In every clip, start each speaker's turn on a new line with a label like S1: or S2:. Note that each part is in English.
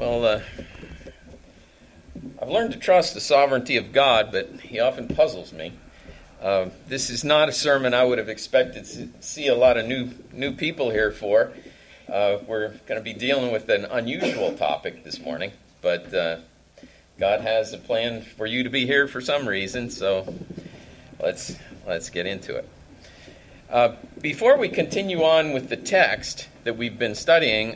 S1: Well, I've learned to trust the sovereignty of God, but he often puzzles me. This is not a sermon I would have expected to see a lot of new people here for. We're going to be dealing with an unusual topic this morning, but God has a plan for you to be here for some reason, so let's get into it. Before we continue on with the text that we've been studying,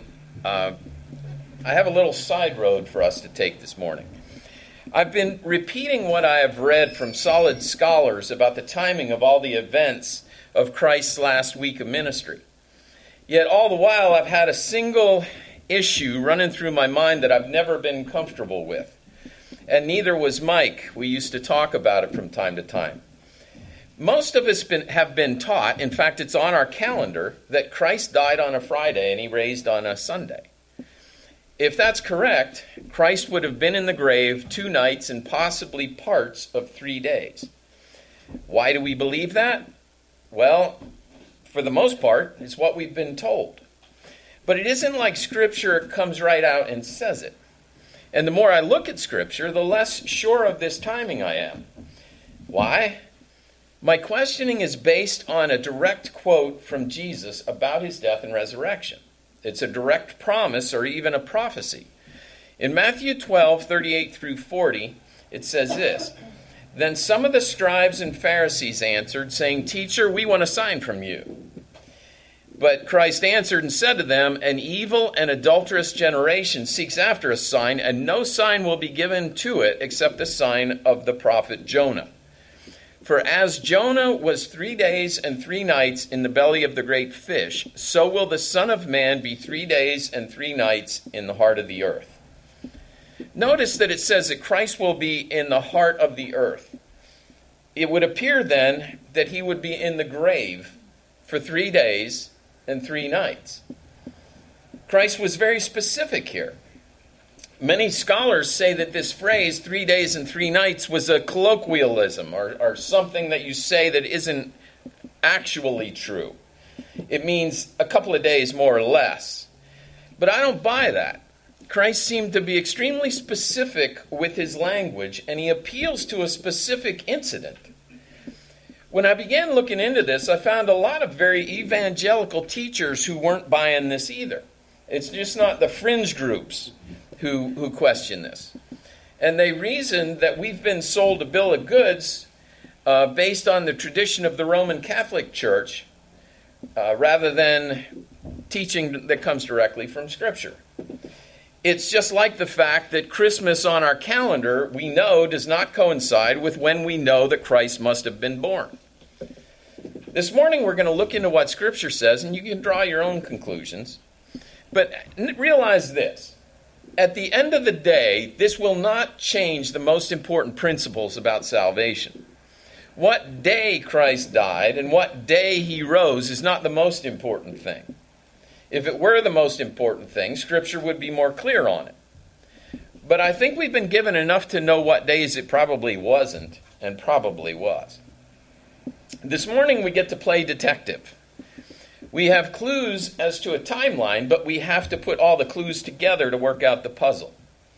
S1: I have a little side road for us to take this morning. I've been repeating what I have read from solid scholars about the timing of all the events of Christ's last week of ministry. Yet all the while I've had a single issue running through my mind that I've never been comfortable with. And neither was Mike. We used to talk about it from time to time. Most of us have been taught, in fact it's on our calendar, that Christ died on a Friday and he raised on a Sunday. If that's correct, Christ would have been in the grave 2 nights and possibly parts of 3 days. Why do we believe that? Well, for the most part, it's what we've been told. But it isn't like Scripture comes right out and says it. And the more I look at Scripture, the less sure of this timing I am. Why? My questioning is based on a direct quote from Jesus about his death and resurrection. It's a direct promise or even a prophecy. In Matthew 12:38 through 40, it says this, "Then some of the scribes and Pharisees answered, saying, 'Teacher, we want a sign from you.' But Christ answered and said to them, 'An evil and adulterous generation seeks after a sign, and no sign will be given to it except the sign of the prophet Jonah. For as Jonah was 3 days and 3 nights in the belly of the great fish, so will the Son of Man be 3 days and 3 nights in the heart of the earth.'" Notice that it says that Christ will be in the heart of the earth. It would appear then that he would be in the grave for 3 days and 3 nights. Christ was very specific here. Many scholars say that this phrase, 3 days and 3 nights, was a colloquialism or something that you say that isn't actually true. It means a couple of days more or less. But I don't buy that. Christ seemed to be extremely specific with his language, and he appeals to a specific incident. When I began looking into this, I found a lot of very evangelical teachers who weren't buying this either. It's just not the fringe groups who question this. And they reasoned that we've been sold a bill of goods based on the tradition of the Roman Catholic Church rather than teaching that comes directly from Scripture. It's just like the fact that Christmas on our calendar, we know, does not coincide with when we know that Christ must have been born. This morning we're going to look into what Scripture says, and you can draw your own conclusions. But realize this. At the end of the day, this will not change the most important principles about salvation. What day Christ died and what day he rose is not the most important thing. If it were the most important thing, Scripture would be more clear on it. But I think we've been given enough to know what days it probably wasn't and probably was. This morning we get to play detective. We have clues as to a timeline, but we have to put all the clues together to work out the puzzle.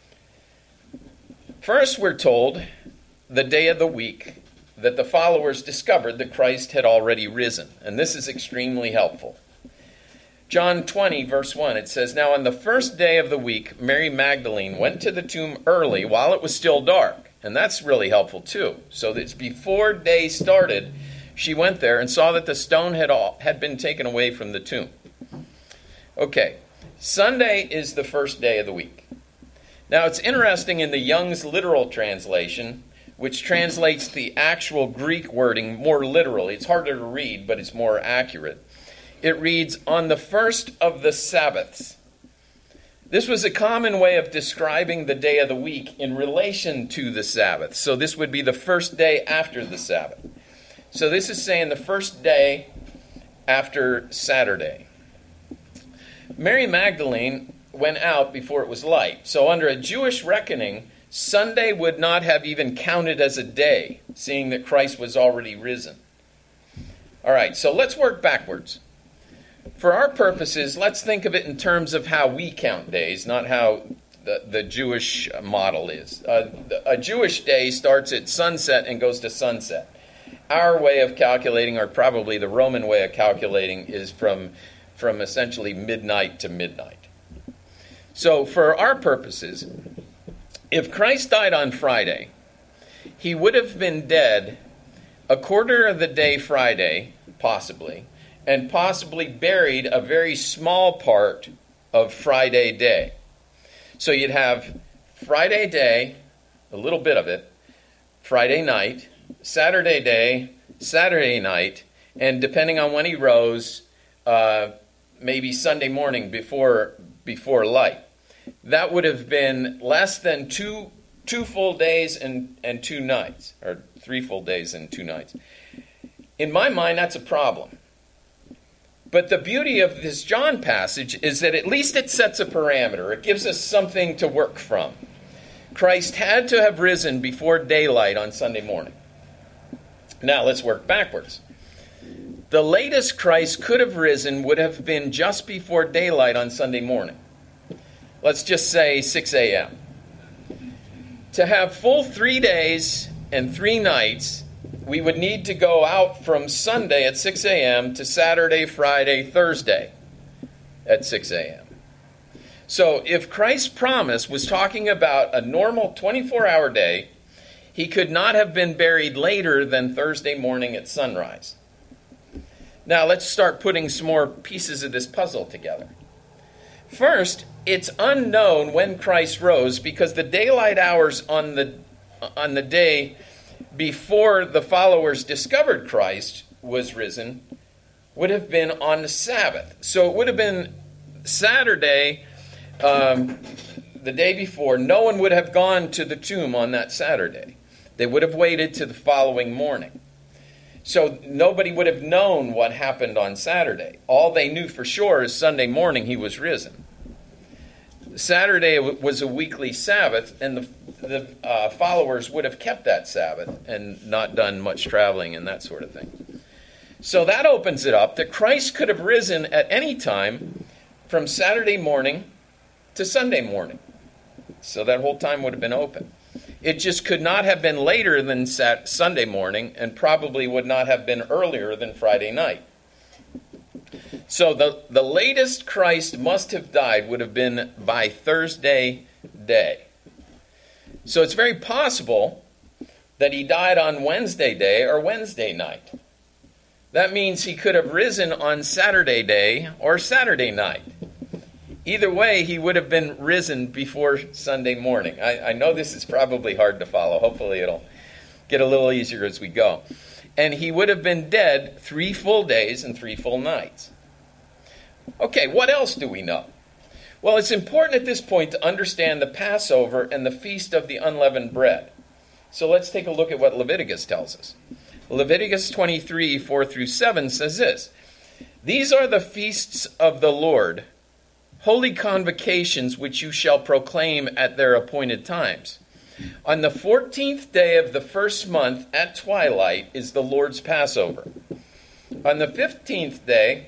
S1: First, we're told the day of the week that the followers discovered that Christ had already risen, and this is extremely helpful. John 20, verse 1, it says, "Now on the first day of the week, Mary Magdalene went to the tomb early while it was still dark." And that's really helpful too. So that before day started, she went there and saw that the stone had been taken away from the tomb. Okay, Sunday is the first day of the week. Now it's interesting in the Young's literal translation, which translates the actual Greek wording more literally. It's harder to read, but it's more accurate. It reads, "on the first of the Sabbaths." This was a common way of describing the day of the week in relation to the Sabbath. So this would be the first day after the Sabbath. So this is saying the first day after Saturday. Mary Magdalene went out before it was light. So under a Jewish reckoning, Sunday would not have even counted as a day, seeing that Christ was already risen. All right, so let's work backwards. For our purposes, let's think of it in terms of how we count days, not how the Jewish model is. A Jewish day starts at sunset and goes to sunset. Our way of calculating, or probably the Roman way of calculating, is from essentially midnight to midnight. So for our purposes, if Christ died on Friday, he would have been dead a quarter of the day Friday, possibly, and possibly buried a very small part of Friday day. So you'd have Friday day, a little bit of it, Friday night, Saturday day, Saturday night, and depending on when he rose, maybe Sunday morning before light. That would have been less than two full days and 2 nights, or 3 full days and 2 nights. In my mind, that's a problem. But the beauty of this John passage is that at least it sets a parameter. It gives us something to work from. Christ had to have risen before daylight on Sunday morning. Now let's work backwards. The latest Christ could have risen would have been just before daylight on Sunday morning. Let's just say 6 a.m. To have full 3 days and 3 nights, we would need to go out from Sunday at 6 a.m. to Saturday, Friday, Thursday at 6 a.m. So if Christ's promise was talking about a normal 24-hour day, he could not have been buried later than Thursday morning at sunrise. Now let's start putting some more pieces of this puzzle together. First, it's unknown when Christ rose because the daylight hours on the day before the followers discovered Christ was risen would have been on the Sabbath. So it would have been Saturday, the day before. No one would have gone to the tomb on that Saturday. They would have waited to the following morning. So nobody would have known what happened on Saturday. All they knew for sure is Sunday morning he was risen. Saturday was a weekly Sabbath, and the followers would have kept that Sabbath and not done much traveling and that sort of thing. So that opens it up that Christ could have risen at any time from Saturday morning to Sunday morning. So that whole time would have been open. It just could not have been later than Sunday morning, and probably would not have been earlier than Friday night. So the latest Christ must have died would have been by Thursday day. So it's very possible that he died on Wednesday day or Wednesday night. That means he could have risen on Saturday day or Saturday night. Either way, he would have been risen before Sunday morning. I know this is probably hard to follow. Hopefully it'll get a little easier as we go. And he would have been dead 3 full days and 3 full nights. Okay, what else do we know? Well, it's important at this point to understand the Passover and the Feast of the Unleavened Bread. So let's take a look at what Leviticus tells us. Leviticus 23, 4 through 7 says this: "These are the feasts of the Lord, holy convocations which you shall proclaim at their appointed times. On the 14th day of the first month at twilight is the Lord's Passover. On the 15th day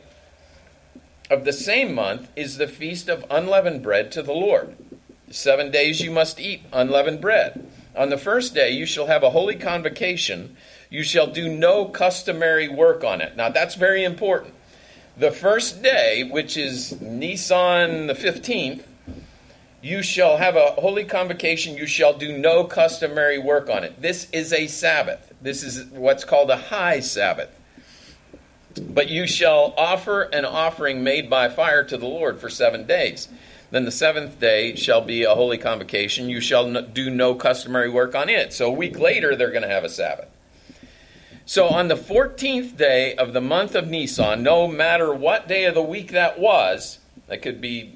S1: of the same month is the feast of unleavened bread to the Lord. 7 days you must eat unleavened bread. On the first day you shall have a holy convocation. You shall do no customary work on it." Now that's very important. The first day, which is Nisan the 15th, you shall have a holy convocation. You shall do no customary work on it. This is a Sabbath. This is what's called a high Sabbath. "But you shall offer an offering made by fire to the Lord for 7 days. Then the 7th day shall be a holy convocation. You shall do no customary work on it." So a week later, they're going to have a Sabbath. So on the 14th day of the month of Nisan, no matter what day of the week that was, that could be,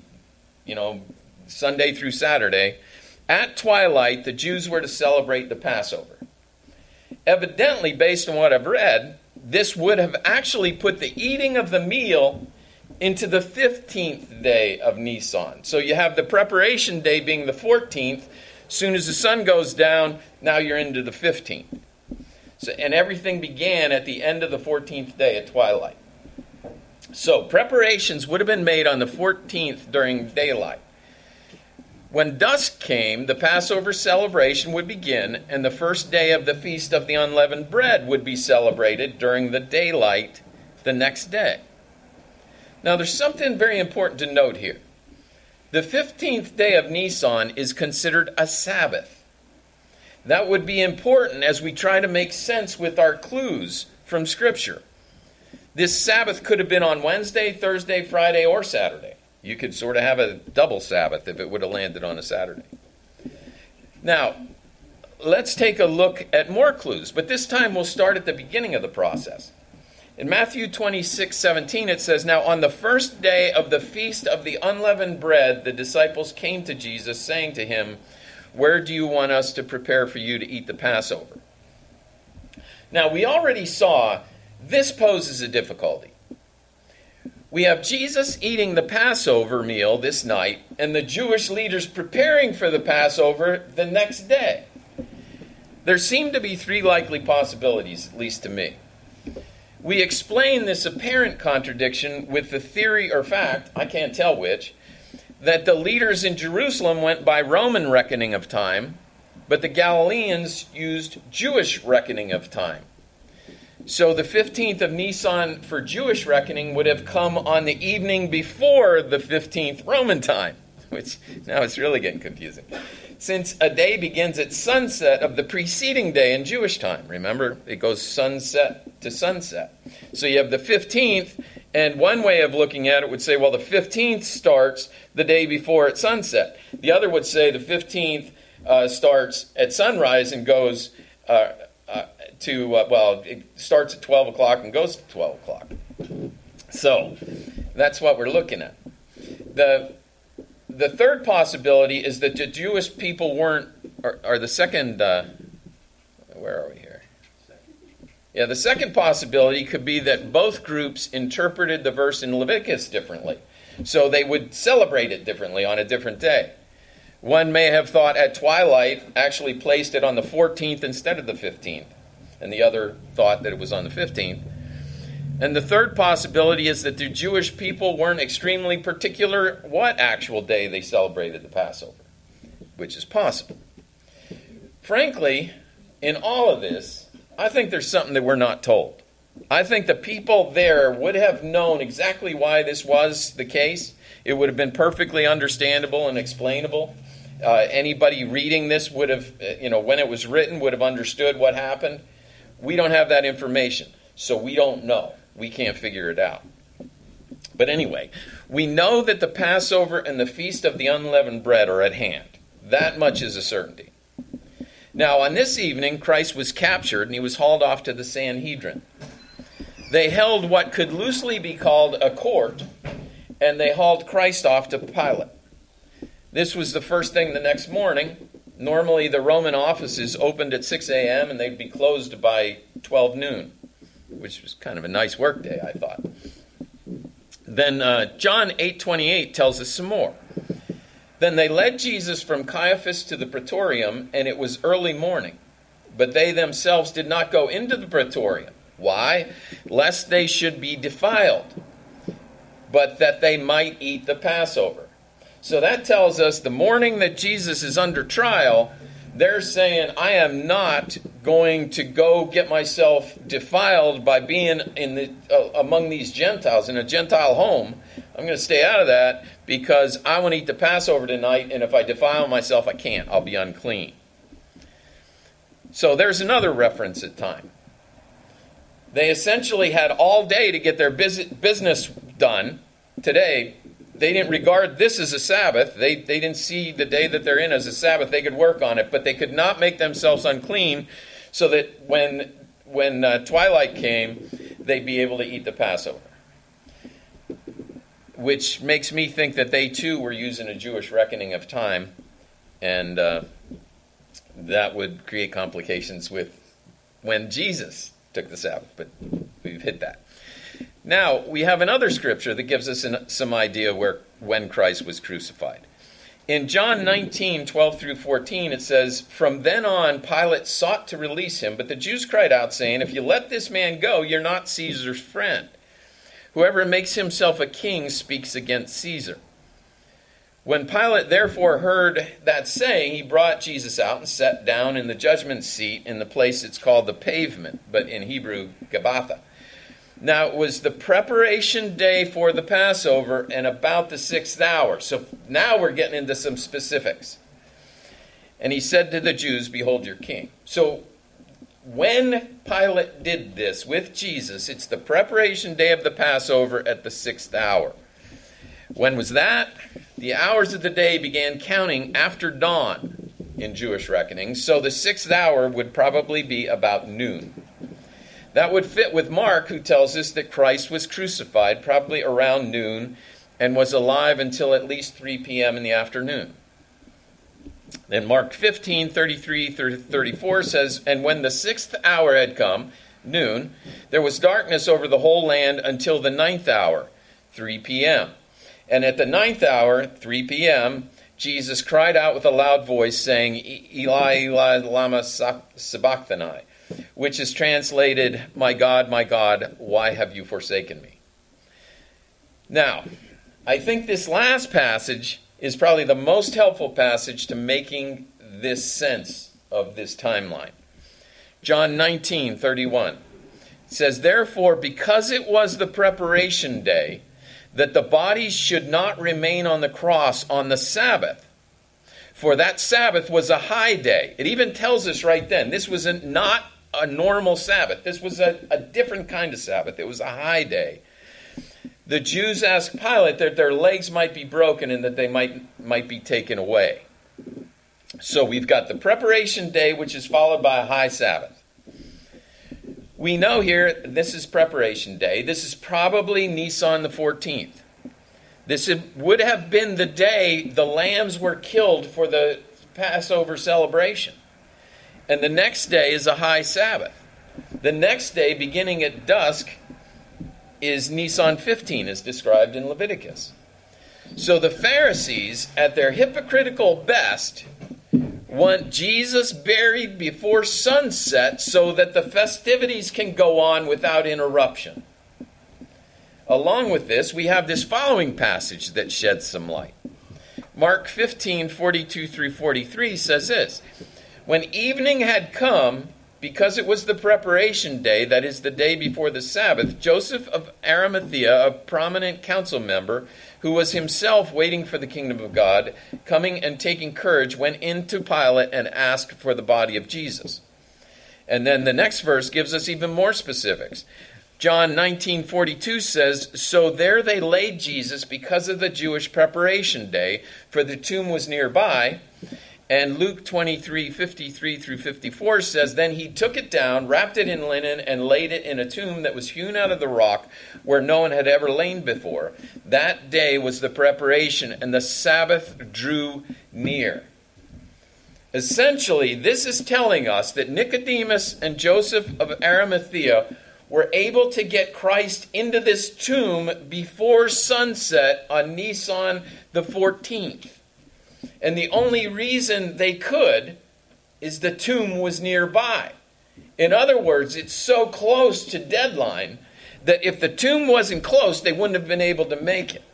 S1: Sunday through Saturday, at twilight, the Jews were to celebrate the Passover. Evidently, based on what I've read, this would have actually put the eating of the meal into the 15th day of Nisan. So you have the preparation day being the 14th. As soon as the sun goes down, now you're into the 15th. So, and everything began at the end of the 14th day at twilight. So preparations would have been made on the 14th during daylight. When dusk came, the Passover celebration would begin, and the first day of the Feast of the Unleavened Bread would be celebrated during the daylight the next day. Now, there's something very important to note here. The 15th day of Nisan is considered a Sabbath. That would be important as we try to make sense with our clues from Scripture. This Sabbath could have been on Wednesday, Thursday, Friday, or Saturday. You could sort of have a double Sabbath if it would have landed on a Saturday. Now, let's take a look at more clues, but this time we'll start at the beginning of the process. In Matthew 26:17, it says, "Now on the first day of the Feast of the Unleavened Bread, the disciples came to Jesus, saying to him, 'Where do you want us to prepare for you to eat the Passover?'" Now, we already saw this poses a difficulty. We have Jesus eating the Passover meal this night, and the Jewish leaders preparing for the Passover the next day. There seem to be three likely possibilities, at least to me. We explain this apparent contradiction with the theory or fact, I can't tell which, that the leaders in Jerusalem went by Roman reckoning of time, but the Galileans used Jewish reckoning of time. So the 15th of Nisan for Jewish reckoning would have come on the evening before the 15th Roman time, which now it's really getting confusing. Since a day begins at sunset of the preceding day in Jewish time. Remember, it goes sunset to sunset. So you have the 15th, and one way of looking at it would say, well, the 15th starts the day before at sunset. The other would say the 15th starts at sunrise and goes it starts at 12 o'clock and goes to 12 o'clock. So that's what we're looking at. The third possibility is that the Jewish people weren't, or the second, where are we here? Yeah, the second possibility could be that both groups interpreted the verse in Leviticus differently. So they would celebrate it differently on a different day. One may have thought at twilight, actually placed it on the 14th instead of the 15th. And the other thought that it was on the 15th. And the third possibility is that the Jewish people weren't extremely particular what actual day they celebrated the Passover, which is possible. Frankly, in all of this, I think there's something that we're not told. I think the people there would have known exactly why this was the case. It would have been perfectly understandable and explainable. Anybody reading this would have, when it was written, would have understood what happened. We don't have that information, so we don't know. We can't figure it out. But anyway, we know that the Passover and the Feast of the Unleavened Bread are at hand. That much is a certainty. Now, on this evening, Christ was captured and he was hauled off to the Sanhedrin. They held what could loosely be called a court, and they hauled Christ off to Pilate. This was the first thing the next morning. Normally, the Roman offices opened at 6 a.m. and they'd be closed by 12 noon, which was kind of a nice work day, I thought. Then John 8:28 tells us some more. Then they led Jesus from Caiaphas to the praetorium, and it was early morning. But they themselves did not go into the praetorium. Why? Lest they should be defiled, but that they might eat the Passover. So that tells us the morning that Jesus is under trial, they're saying, I am not going to go get myself defiled by being among these Gentiles, in a Gentile home. I'm going to stay out of that because I want to eat the Passover tonight, and if I defile myself, I can't. I'll be unclean. So there's another reference at time. They essentially had all day to get their business done. Today, they didn't regard this as a Sabbath. They didn't see the day that they're in as a Sabbath. They could work on it, but they could not make themselves unclean so that when twilight came, they'd be able to eat the Passover. Which makes me think that they too were using a Jewish reckoning of time, and that would create complications with when Jesus took the Sabbath, but we've hit that. Now, we have another scripture that gives us some idea when Christ was crucified. In John 19:12 through 14, it says, "From then on, Pilate sought to release him, but the Jews cried out, saying, 'If you let this man go, you're not Caesar's friend. Whoever makes himself a king speaks against Caesar.' When Pilate therefore heard that saying, he brought Jesus out and sat down in the judgment seat in the place it's called the Pavement, but in Hebrew, Gabbatha. Now it was the preparation day for the Passover and about the 6th hour. So now we're getting into some specifics. And he said to the Jews, "Behold your king." So when Pilate did this with Jesus, it's the preparation day of the Passover at the 6th hour. When was that? The hours of the day began counting after dawn in Jewish reckoning, so the 6th hour would probably be about noon. That would fit with Mark, who tells us that Christ was crucified probably around noon and was alive until at least 3 p.m. in the afternoon. Then Mark 15:33-34 says, "And when the 6th hour had come, noon, there was darkness over the whole land until the 9th hour, 3 p.m. And at the 9th hour, 3 p.m., Jesus cried out with a loud voice, saying, Eli, Eli, lama sabachthani, which is translated, my God, why have you forsaken me?" Now, I think this last passage is probably the most helpful passage to making this sense of this timeline. John 19:31 says, "Therefore, because it was the preparation day, that the bodies should not remain on the cross on the Sabbath. For that Sabbath was a high day." It even tells us right then, this was not a normal Sabbath. This was a different kind of Sabbath. It was a high day. The Jews asked Pilate that their legs might be broken and that they might be taken away. So we've got the preparation day, which is followed by a high Sabbath. We know here, this is preparation day. This is probably Nisan the 14th. This would have been the day the lambs were killed for the Passover celebration. And the next day is a high Sabbath. The next day, beginning at dusk, is Nisan 15, as described in Leviticus. So the Pharisees, at their hypocritical best, want Jesus buried before sunset so that the festivities can go on without interruption. Along with this, we have this following passage that sheds some light. Mark 15:42-43 says this, "When evening had come, because it was the preparation day, that is the day before the Sabbath, Joseph of Arimathea, a prominent council member, who was himself waiting for the kingdom of God, coming and taking courage, went into Pilate and asked for the body of Jesus." And then the next verse gives us even more specifics. John 19:42 says, "So there they laid Jesus because of the Jewish preparation day, for the tomb was nearby." And Luke 23:53-54 says, "Then he took it down, wrapped it in linen, and laid it in a tomb that was hewn out of the rock where no one had ever lain before. That day was the preparation, and the Sabbath drew near." Essentially, this is telling us that Nicodemus and Joseph of Arimathea were able to get Christ into this tomb before sunset on Nisan the 14th. And the only reason they could is the tomb was nearby. In other words, it's so close to deadline that if the tomb wasn't close, they wouldn't have been able to make it.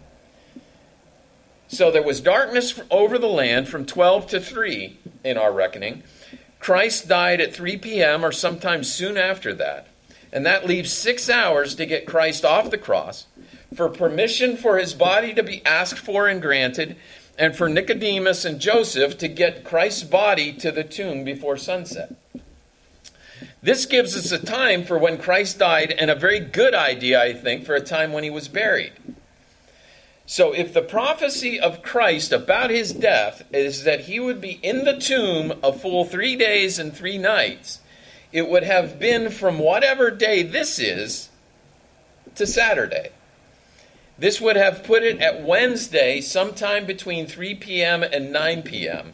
S1: So there was darkness over the land from 12 to 3 in our reckoning. Christ died at 3 p.m. or sometime soon after that. And that leaves 6 hours to get Christ off the cross, for permission for his body to be asked for and granted, and for Nicodemus and Joseph to get Christ's body to the tomb before sunset. This gives us a time for when Christ died, and a very good idea, I think, for a time when he was buried. So if the prophecy of Christ about his death is that he would be in the tomb a full 3 days and 3 nights, it would have been from whatever day this is to Saturday. This would have put it at Wednesday, sometime between 3 p.m. and 9 p.m.,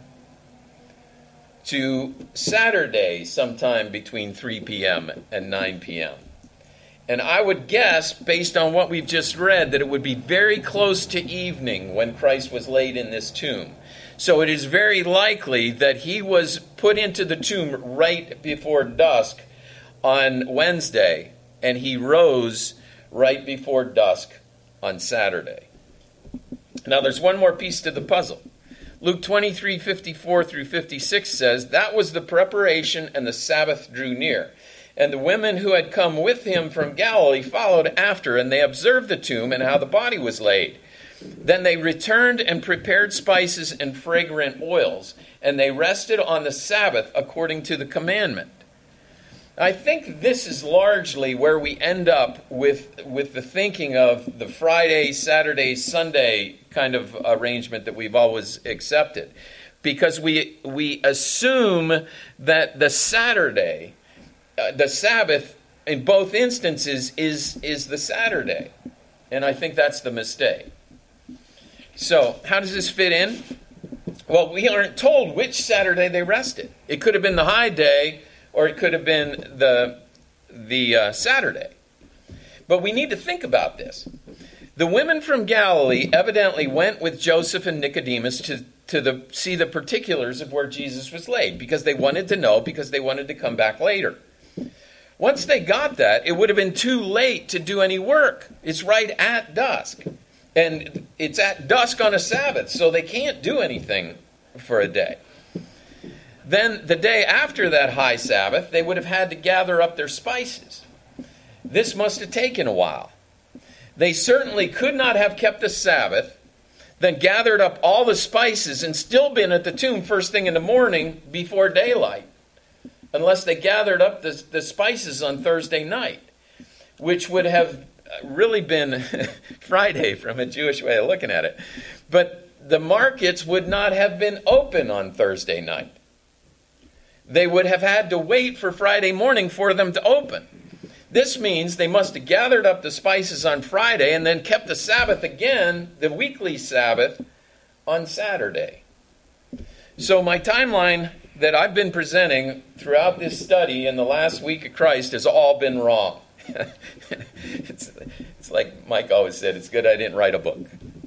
S1: to Saturday, sometime between 3 p.m. and 9 p.m. And I would guess, based on what we've just read, that it would be very close to evening when Christ was laid in this tomb. So it is very likely that he was put into the tomb right before dusk on Wednesday, and he rose right before dusk on Saturday. Now there's one more piece to the puzzle. Luke 23:54 through 56 says, "That was the preparation, and the Sabbath drew near. And the women who had come with him from Galilee followed after, and they observed the tomb and how the body was laid. Then they returned and prepared spices and fragrant oils, and they rested on the Sabbath according to the commandment." I think this is largely where we end up with the thinking of the Friday, Saturday, Sunday kind of arrangement that we've always accepted. Because we assume that the Saturday, the Sabbath, in both instances, is the Saturday. And I think that's the mistake. So, how does this fit in? Well, we aren't told which Saturday they rested. It could have been the high day, or it could have been the Saturday. But we need to think about this. The women from Galilee evidently went with Joseph and Nicodemus to see the particulars of where Jesus was laid, because they wanted to know, because they wanted to come back later. Once they got that, it would have been too late to do any work. It's right at dusk. And it's at dusk on a Sabbath, so they can't do anything for a day. Then the day after that high Sabbath, they would have had to gather up their spices. This must have taken a while. They certainly could not have kept the Sabbath, then gathered up all the spices and still been at the tomb first thing in the morning before daylight, unless they gathered up the spices on Thursday night, which would have really been Friday from a Jewish way of looking at it. But the markets would not have been open on Thursday night. They would have had to wait for Friday morning for them to open. This means they must have gathered up the spices on Friday and then kept the Sabbath again, the weekly Sabbath, on Saturday. So my timeline that I've been presenting throughout this study in the last week of Christ has all been wrong. It's like Mike always said, it's good I didn't write a book.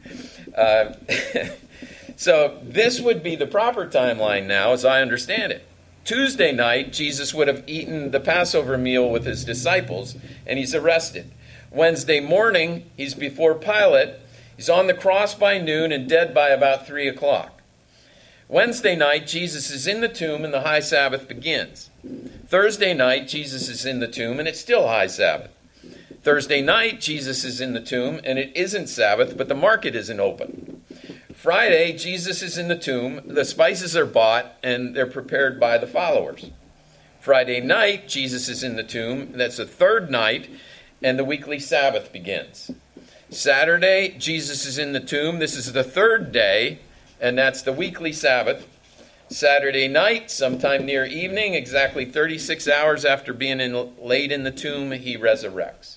S1: So this would be the proper timeline now, as I understand it. Tuesday night, Jesus would have eaten the Passover meal with his disciples, and he's arrested. Wednesday morning, he's before Pilate. He's on the cross by noon and dead by about 3 o'clock. Wednesday night, Jesus is in the tomb and the high Sabbath begins. Thursday night, Jesus is in the tomb and it's still high Sabbath. Thursday night, Jesus is in the tomb and it isn't Sabbath, but the market isn't open. Friday, Jesus is in the tomb, the spices are bought, and they're prepared by the followers. Friday night, Jesus is in the tomb, that's the third night, and the weekly Sabbath begins. Saturday, Jesus is in the tomb, this is the third day, and that's the weekly Sabbath. Saturday night, sometime near evening, exactly 36 hours after being laid in the tomb, he resurrects.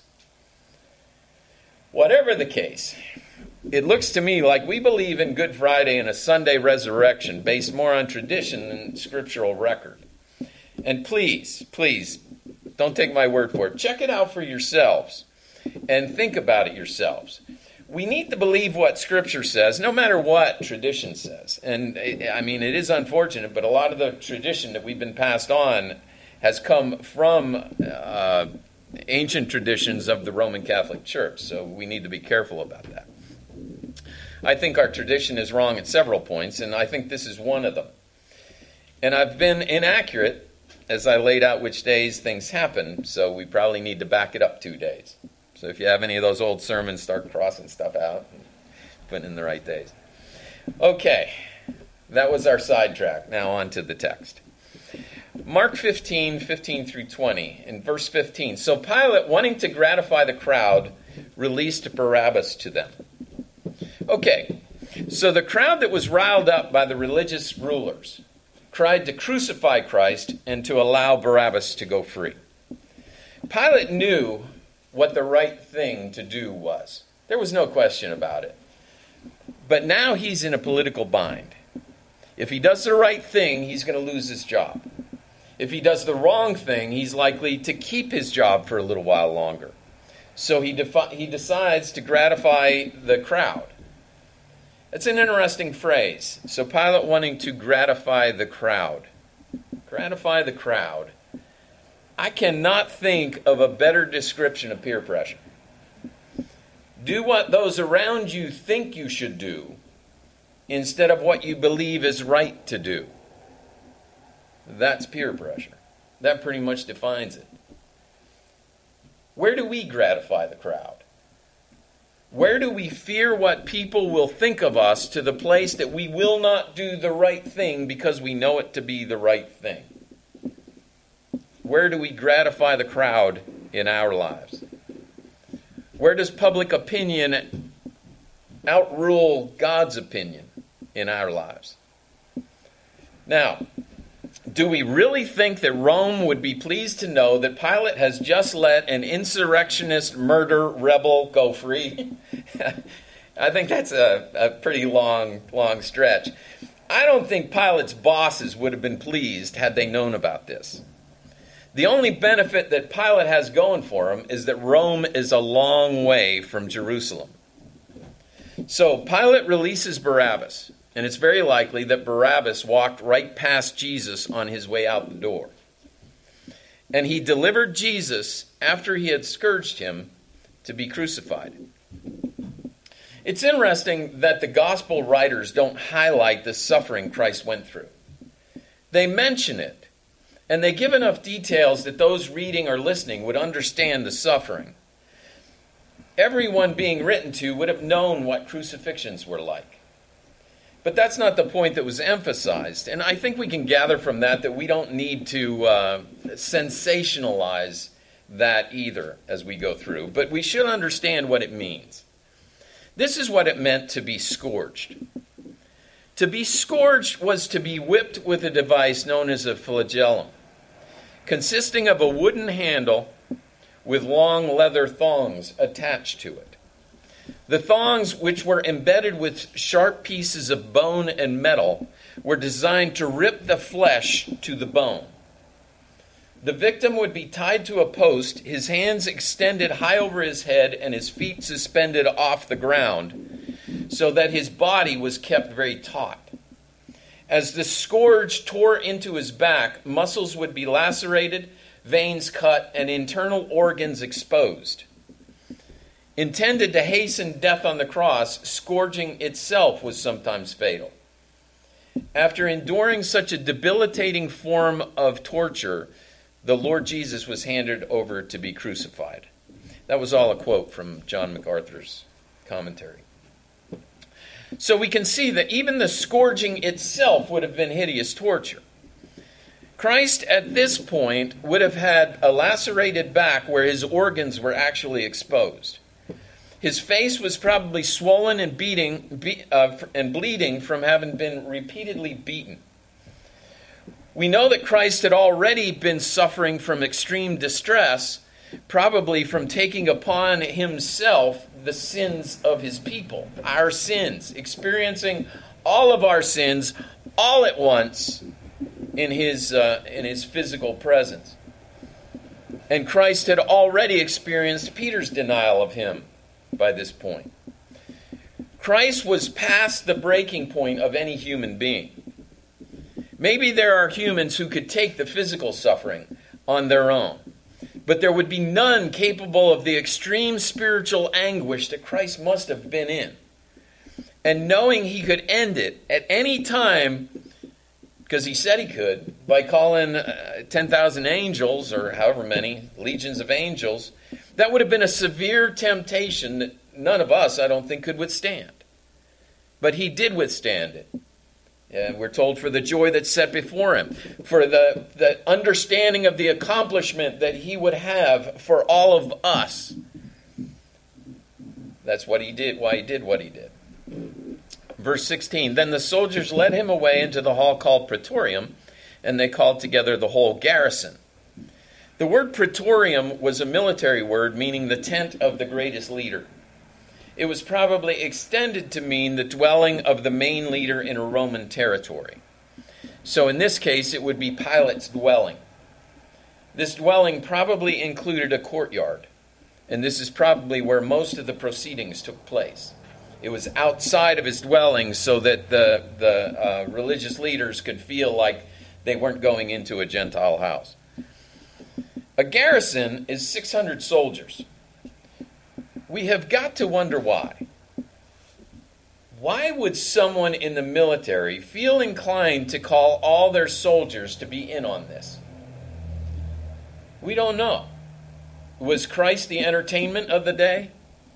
S1: Whatever the case, it looks to me like we believe in Good Friday and a Sunday resurrection based more on tradition than scriptural record. And please, don't take my word for it. Check it out for yourselves and think about it yourselves. We need to believe what Scripture says, no matter what tradition says. And I mean, it is unfortunate, but a lot of the tradition that we've been passed on has come from ancient traditions of the Roman Catholic Church. So we need to be careful about that. I think our tradition is wrong at several points, and I think this is one of them. And I've been inaccurate as I laid out which days things happen, so we probably need to back it up 2 days. So if you have any of those old sermons, start crossing stuff out and putting in the right days. Okay, that was our sidetrack. Now on to the text. Mark 15 through 20, in verse 15. So Pilate, wanting to gratify the crowd, released Barabbas to them. Okay, so the crowd that was riled up by the religious rulers cried to crucify Christ and to allow Barabbas to go free. Pilate knew what the right thing to do was. There was no question about it. But now he's in a political bind. If he does the right thing, he's going to lose his job. If he does the wrong thing, he's likely to keep his job for a little while longer. So he decides to gratify the crowd. That's an interesting phrase. So Pilate wanting to gratify the crowd. Gratify the crowd. I cannot think of a better description of peer pressure. Do what those around you think you should do instead of what you believe is right to do. That's peer pressure. That pretty much defines it. Where do we gratify the crowd? Where do we fear what people will think of us to the place that we will not do the right thing because we know it to be the right thing? Where do we gratify the crowd in our lives? Where does public opinion outrule God's opinion in our lives? Now, do we really think that Rome would be pleased to know that Pilate has just let an insurrectionist, murder, rebel go free? I think that's a pretty long stretch. I don't think Pilate's bosses would have been pleased had they known about this. The only benefit that Pilate has going for him is that Rome is a long way from Jerusalem. So Pilate releases Barabbas, and it's very likely that Barabbas walked right past Jesus on his way out the door. And he delivered Jesus, after he had scourged him, to be crucified. It's interesting that the gospel writers don't highlight the suffering Christ went through. They mention it, and they give enough details that those reading or listening would understand the suffering. Everyone being written to would have known what crucifixions were like. But that's not the point that was emphasized. And I think we can gather from that we don't need to sensationalize that either as we go through. But we should understand what it means. This is what it meant to be scourged. To be scourged was to be whipped with a device known as a flagellum, consisting of a wooden handle with long leather thongs attached to it. The thongs, which were embedded with sharp pieces of bone and metal, were designed to rip the flesh to the bone. The victim would be tied to a post, his hands extended high over his head and his feet suspended off the ground, so that his body was kept very taut. As the scourge tore into his back, muscles would be lacerated, veins cut, and internal organs exposed. Intended to hasten death on the cross, scourging itself was sometimes fatal. After enduring such a debilitating form of torture, the Lord Jesus was handed over to be crucified. That was all a quote from John MacArthur's commentary. So we can see that even the scourging itself would have been hideous torture. Christ at this point would have had a lacerated back where his organs were actually exposed. His face was probably swollen and bleeding from having been repeatedly beaten. We know that Christ had already been suffering from extreme distress, probably from taking upon himself the sins of his people, our sins, experiencing all of our sins all at once in his physical presence. And Christ had already experienced Peter's denial of him by this point. Christ was past the breaking point of any human being. Maybe there are humans who could take the physical suffering on their own, but there would be none capable of the extreme spiritual anguish that Christ must have been in. And knowing he could end it at any time, because he said he could, by calling 10,000 angels, or however many, legions of angels, that would have been a severe temptation that none of us, I don't think, could withstand. But he did withstand it. We're told for the joy that's set before him, for the understanding of the accomplishment that he would have for all of us. That's what he did, why he did what he did. Verse 16, then the soldiers led him away into the hall called Praetorium, and they called together the whole garrison. The word Praetorium was a military word meaning the tent of the greatest leader. It was probably extended to mean the dwelling of the main leader in a Roman territory. So in this case, it would be Pilate's dwelling. This dwelling probably included a courtyard, and this is probably where most of the proceedings took place. It was outside of his dwelling so that the religious leaders could feel like they weren't going into a Gentile house. A garrison is 600 soldiers. we have got to wonder why. Why would someone in the military feel inclined to call all their soldiers to be in on this? We don't know. Was Christ the entertainment of the day?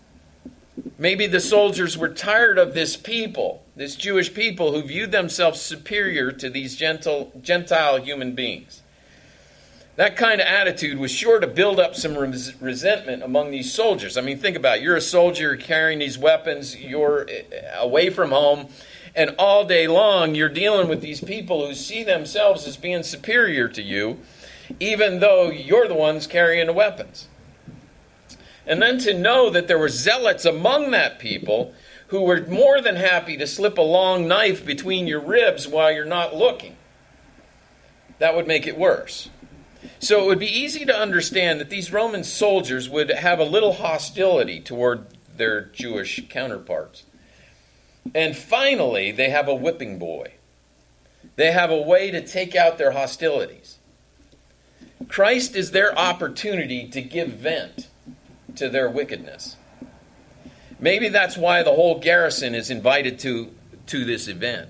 S1: Maybe the soldiers were tired of this people, this Jewish people who viewed themselves superior to these Gentile human beings. That kind of attitude was sure to build up some resentment among these soldiers. I mean, think about it. You're a soldier, you're carrying these weapons, you're away from home, and all day long you're dealing with these people who see themselves as being superior to you, even though you're the ones carrying the weapons. And then to know that there were zealots among that people who were more than happy to slip a long knife between your ribs while you're not looking. That would make it worse. So it would be easy to understand that these Roman soldiers would have a little hostility toward their Jewish counterparts. And finally, they have a whipping boy. They have a way to take out their hostilities. Christ is their opportunity to give vent to their wickedness. Maybe that's why the whole garrison is invited to this event.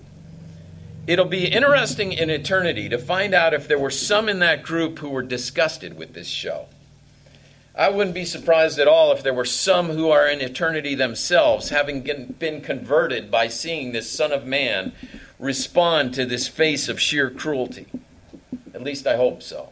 S1: It'll be interesting in eternity to find out if there were some in that group who were disgusted with this show. I wouldn't be surprised at all if there were some who are in eternity themselves, having been converted by seeing this Son of Man respond to this face of sheer cruelty. At least I hope so.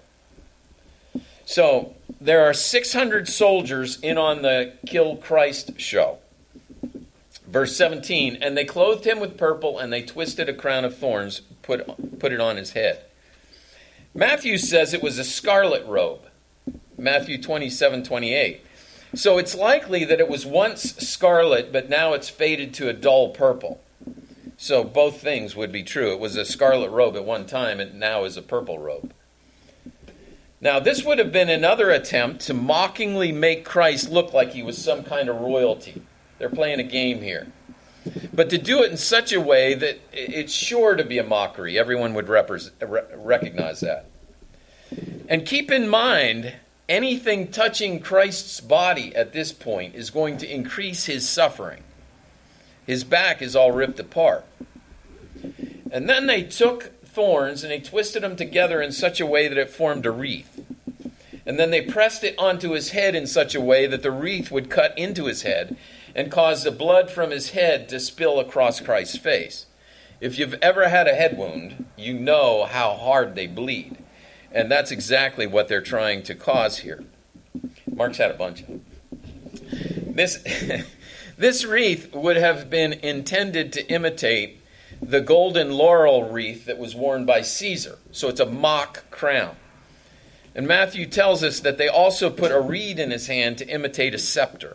S1: So, there are 600 soldiers in on the Kill Christ show. Verse 17, and they clothed him with purple, and they twisted a crown of thorns, put it on his head. Matthew says it was a scarlet robe. Matthew 27:28. So it's likely that it was once scarlet, but now it's faded to a dull purple. So both things would be true. It was a scarlet robe at one time, and now is a purple robe. Now, this would have been another attempt to mockingly make Christ look like he was some kind of royalty. They're playing a game here. But to do it in such a way that it's sure to be a mockery. Everyone would recognize that. And keep in mind, anything touching Christ's body at this point is going to increase his suffering. His back is all ripped apart. And then they took thorns and they twisted them together in such a way that it formed a wreath. And then they pressed it onto his head in such a way that the wreath would cut into his head and cause the blood from his head to spill across Christ's face. If you've ever had a head wound, you know how hard they bleed. And that's exactly what they're trying to cause here. Mark's had a bunch of them. This wreath would have been intended to imitate the golden laurel wreath that was worn by Caesar. So it's a mock crown. And Matthew tells us that they also put a reed in his hand to imitate a scepter.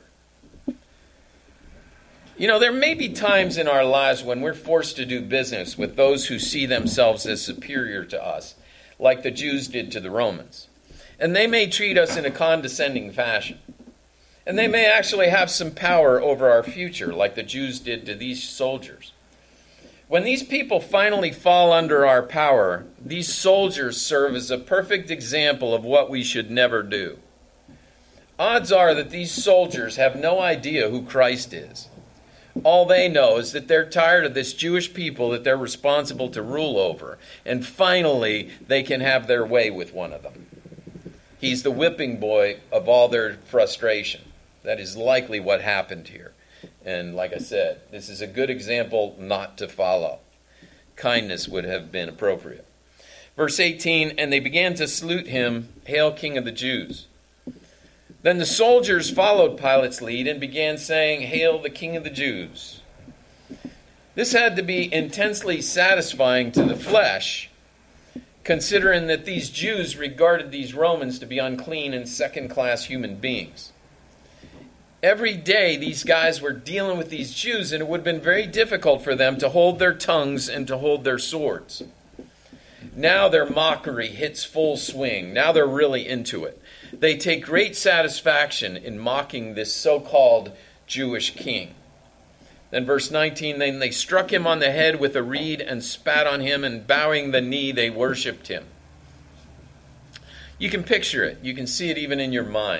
S1: You know, there may be times in our lives when we're forced to do business with those who see themselves as superior to us, like the Jews did to the Romans. And they may treat us in a condescending fashion. And they may actually have some power over our future, like the Jews did to these soldiers. When these people finally fall under our power, these soldiers serve as a perfect example of what we should never do. Odds are that these soldiers have no idea who Christ is. All they know is that they're tired of this Jewish people that they're responsible to rule over, and finally they can have their way with one of them. He's the whipping boy of all their frustration. That is likely what happened here. And like I said, this is a good example not to follow. Kindness would have been appropriate. Verse 18, and they began to salute him, Hail, King of the Jews. Then the soldiers followed Pilate's lead and began saying, Hail, the King of the Jews. This had to be intensely satisfying to the flesh, considering that these Jews regarded these Romans to be unclean and second-class human beings. Every day, these guys were dealing with these Jews, and it would have been very difficult for them to hold their tongues and to hold their swords. Now their mockery hits full swing. Now they're really into it. They take great satisfaction in mocking this so-called Jewish king. Then verse 19, then they struck him on the head with a reed and spat on him, and bowing the knee, they worshipped him. You can picture it. You can see it even in your mind.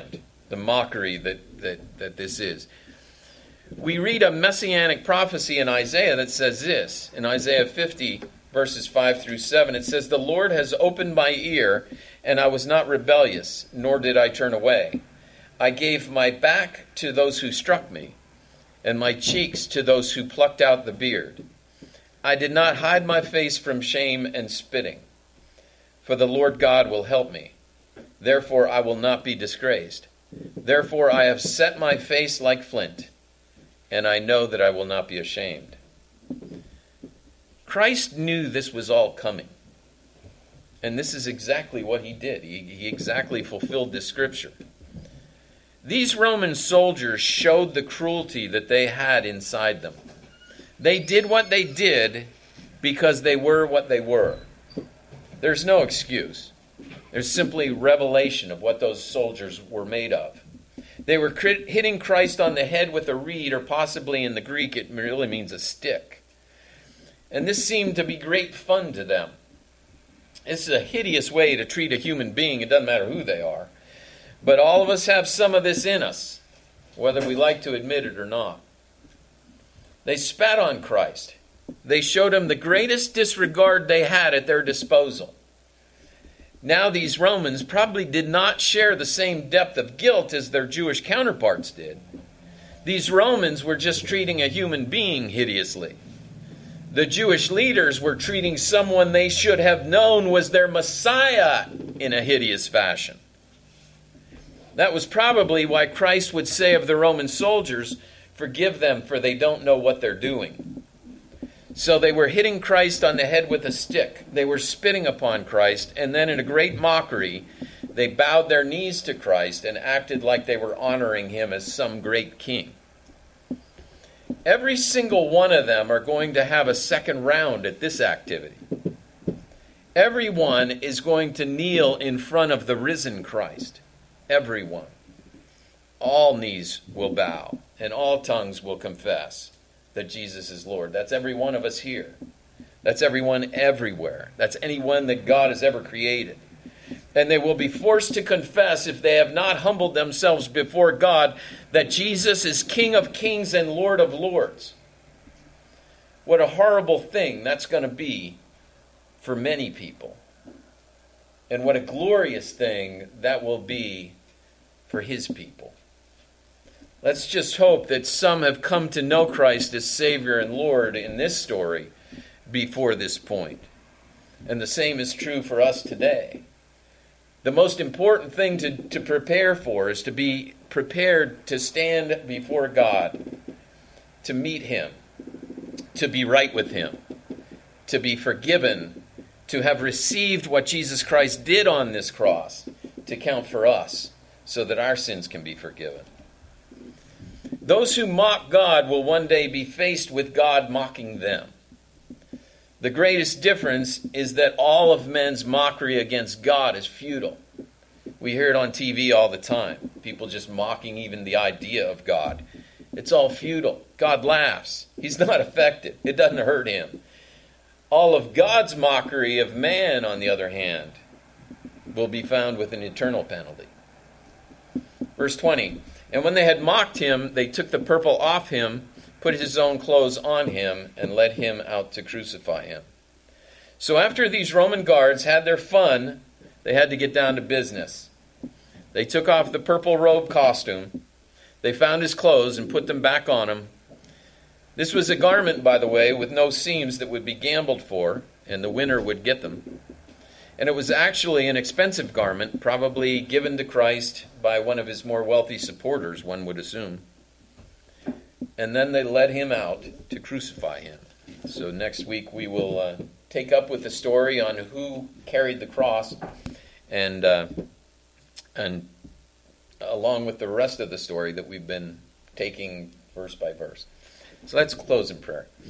S1: the mockery that this is. We read a messianic prophecy in Isaiah that says this. In Isaiah 50, verses 5 through 7, it says, "The Lord has opened my ear, and I was not rebellious, nor did I turn away. I gave my back to those who struck me, and my cheeks to those who plucked out the beard. I did not hide my face from shame and spitting. For the Lord God will help me. Therefore I will not be disgraced. Therefore I have set my face like flint, and I know that I will not be ashamed." Christ knew this was all coming. And this is exactly what he did. He exactly fulfilled this scripture. These Roman soldiers showed the cruelty that they had inside them. They did what they did because they were what they were. There's no excuse. There's simply revelation of what those soldiers were made of. They were hitting Christ on the head with a reed, or possibly in the Greek it really means a stick. And this seemed to be great fun to them. This is a hideous way to treat a human being. It doesn't matter who they are. But all of us have some of this in us, whether we like to admit it or not. They spat on Christ. They showed him the greatest disregard they had at their disposal. Now these Romans probably did not share the same depth of guilt as their Jewish counterparts did. These Romans were just treating a human being hideously. The Jewish leaders were treating someone they should have known was their Messiah in a hideous fashion. That was probably why Christ would say of the Roman soldiers, "Forgive them, for they don't know what they're doing." So they were hitting Christ on the head with a stick. They were spitting upon Christ, and then in a great mockery, they bowed their knees to Christ and acted like they were honoring him as some great king. Every single one of them are going to have a second round at this activity. Everyone is going to kneel in front of the risen Christ. Everyone. All knees will bow, and all tongues will confess that Jesus is Lord. That's every one of us here. That's everyone everywhere. That's anyone that God has ever created. And they will be forced to confess, if they have not humbled themselves before God, that Jesus is King of kings and Lord of lords. What a horrible thing that's going to be for many people. And what a glorious thing that will be for his people. Let's just hope that some have come to know Christ as Savior and Lord in this story before this point. And the same is true for us today. The most important thing to prepare for is to be prepared to stand before God, to meet him, to be right with him, to be forgiven, to have received what Jesus Christ did on this cross, to count for us so that our sins can be forgiven. Those who mock God will one day be faced with God mocking them. The greatest difference is that all of men's mockery against God is futile. We hear it on TV all the time. People just mocking even the idea of God. It's all futile. God laughs. He's not affected. It doesn't hurt him. All of God's mockery of man, on the other hand, will be found with an eternal penalty. Verse 20, "And when they had mocked him, they took the purple off him, put his own clothes on him, and led him out to crucify him." So after these Roman guards had their fun, they had to get down to business. They took off the purple robe costume. They found his clothes and put them back on him. This was a garment, by the way, with no seams that would be gambled for, and the winner would get them. And it was actually an expensive garment, probably given to Christ by one of his more wealthy supporters, one would assume. And then they led him out to crucify him. So next week we will take up with the story on who carried the cross, and along with the rest of the story that we've been taking verse by verse. So let's close in prayer.